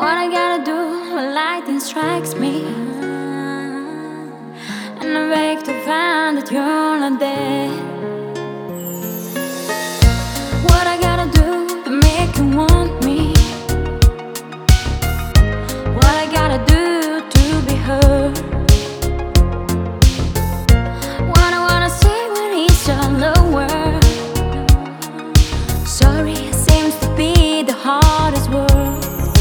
What I gotta do when lightning strikes me, and I wake to find that you're not there. What I gotta do to make you want me? What I gotta do to be heard? What I wanna say when it's all over. Sorry seems to be the hardest word.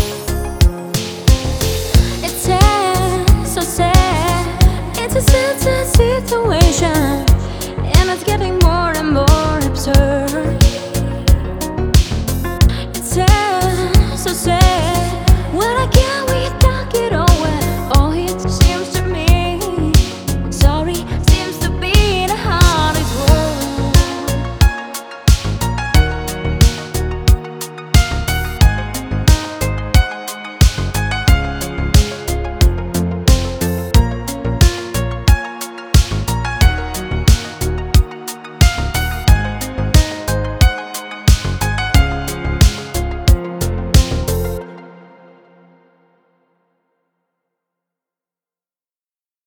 It's sad, so sad. It's a sad, sad situation, and it's getting more and more absurd. It's sad.